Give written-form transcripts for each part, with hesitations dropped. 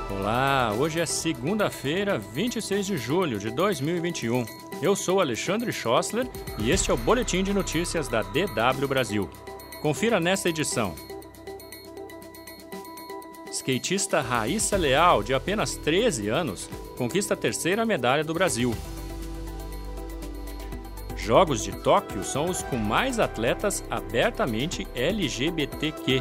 Olá, hoje é segunda-feira, 26 de julho de 2021. Eu sou Alexandre Schossler e este é o Boletim de Notícias da DW Brasil. Confira nesta edição. Skatista Raíssa Leal, de apenas 13 anos, conquista a terceira medalha do Brasil. Jogos de Tóquio são os com mais atletas abertamente LGBTQ.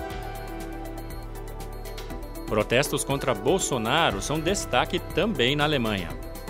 Protestos contra Bolsonaro são destaque também na Alemanha.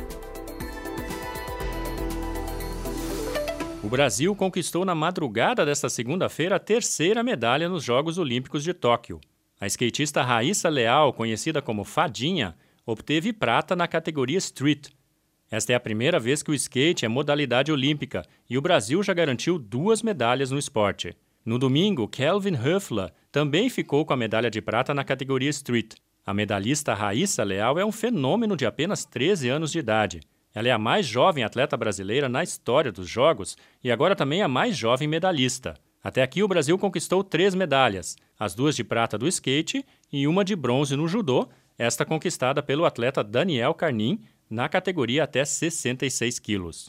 O Brasil conquistou na madrugada desta segunda-feira a terceira medalha nos Jogos Olímpicos de Tóquio. A skatista Raíssa Leal, conhecida como Fadinha, obteve prata na categoria Street. Esta é a primeira vez que o skate é modalidade olímpica e o Brasil já garantiu 2 medalhas no esporte. No domingo, Kelvin Höfler também ficou com a medalha de prata na categoria Street. A medalhista Raíssa Leal é um fenômeno de apenas 13 anos de idade. Ela é a mais jovem atleta brasileira na história dos Jogos e agora também a mais jovem medalhista. Até aqui o Brasil conquistou 3 medalhas, as 2 de prata do skate e uma de bronze no judô, esta conquistada pelo atleta Daniel Carnin na categoria até 66 quilos.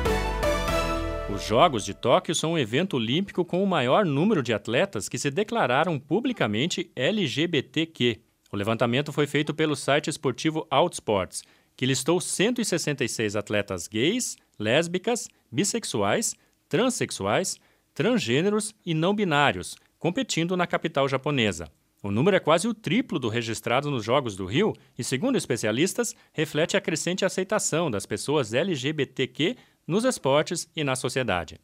Os Jogos de Tóquio são um evento olímpico com o maior número de atletas que se declararam publicamente LGBTQ. O levantamento foi feito pelo site esportivo Outsports, que listou 166 atletas gays, lésbicas, bissexuais, transexuais, transgêneros e não binários, competindo na capital japonesa. O número é quase o triplo do registrado nos Jogos do Rio e, segundo especialistas, reflete a crescente aceitação das pessoas LGBTQ nos esportes e na sociedade.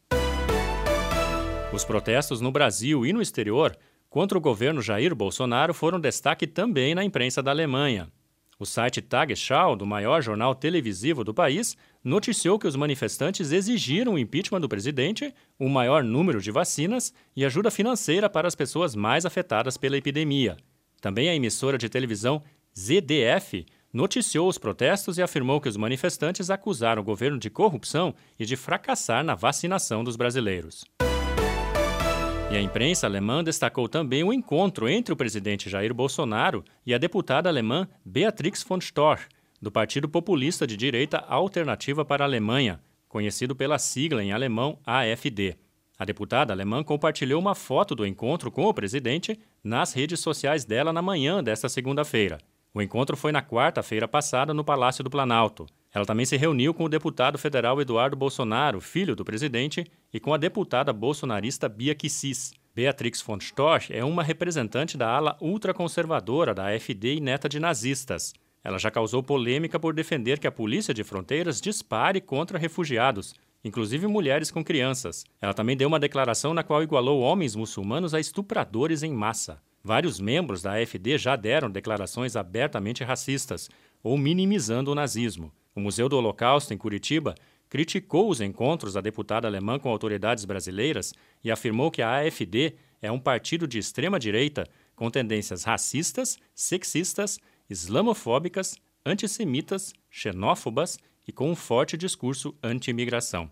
Os protestos no Brasil e no exterior contra o governo Jair Bolsonaro foram destaque também na imprensa da Alemanha. O site Tagesschau, do maior jornal televisivo do país, noticiou que os manifestantes exigiram o impeachment do presidente, um maior número de vacinas e ajuda financeira para as pessoas mais afetadas pela epidemia. Também a emissora de televisão ZDF noticiou os protestos e afirmou que os manifestantes acusaram o governo de corrupção e de fracassar na vacinação dos brasileiros. E a imprensa alemã destacou também o encontro entre o presidente Jair Bolsonaro e a deputada alemã Beatrix von Storch, do Partido Populista de Direita Alternativa para a Alemanha, conhecido pela sigla em alemão AfD. A deputada alemã compartilhou uma foto do encontro com o presidente nas redes sociais dela na manhã desta segunda-feira. O encontro foi na quarta-feira passada no Palácio do Planalto. Ela também se reuniu com o deputado federal Eduardo Bolsonaro, filho do presidente, e com a deputada bolsonarista Bia Kicis. Beatrix von Storch é uma representante da ala ultraconservadora da AfD e neta de nazistas. Ela já causou polêmica por defender que a Polícia de Fronteiras dispare contra refugiados, inclusive mulheres com crianças. Ela também deu uma declaração na qual igualou homens muçulmanos a estupradores em massa. Vários membros da AfD já deram declarações abertamente racistas ou minimizando o nazismo. O Museu do Holocausto, em Curitiba, criticou os encontros da deputada alemã com autoridades brasileiras e afirmou que a AfD é um partido de extrema-direita com tendências racistas, sexistas, islamofóbicas, antissemitas, xenófobas e com um forte discurso anti-imigração.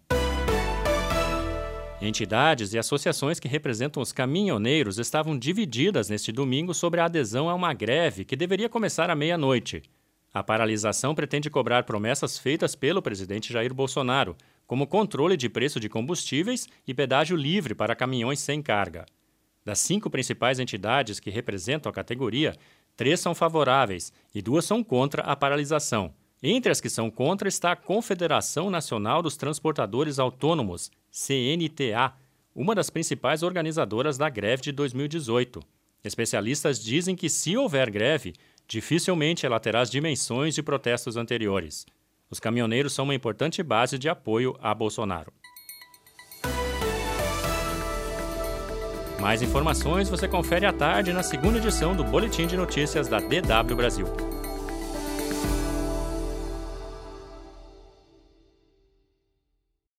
Entidades e associações que representam os caminhoneiros estavam divididas neste domingo sobre a adesão a uma greve que deveria começar à meia-noite. A paralisação pretende cobrar promessas feitas pelo presidente Jair Bolsonaro, como controle de preço de combustíveis e pedágio livre para caminhões sem carga. Das 5 principais entidades que representam a categoria, 3 são favoráveis e 2 são contra a paralisação. Entre as que são contra está a Confederação Nacional dos Transportadores Autônomos, CNTA, uma das principais organizadoras da greve de 2018. Especialistas dizem que, se houver greve, dificilmente ela terá as dimensões de protestos anteriores. Os caminhoneiros são uma importante base de apoio a Bolsonaro. Mais informações você confere à tarde na segunda edição do Boletim de Notícias da DW Brasil.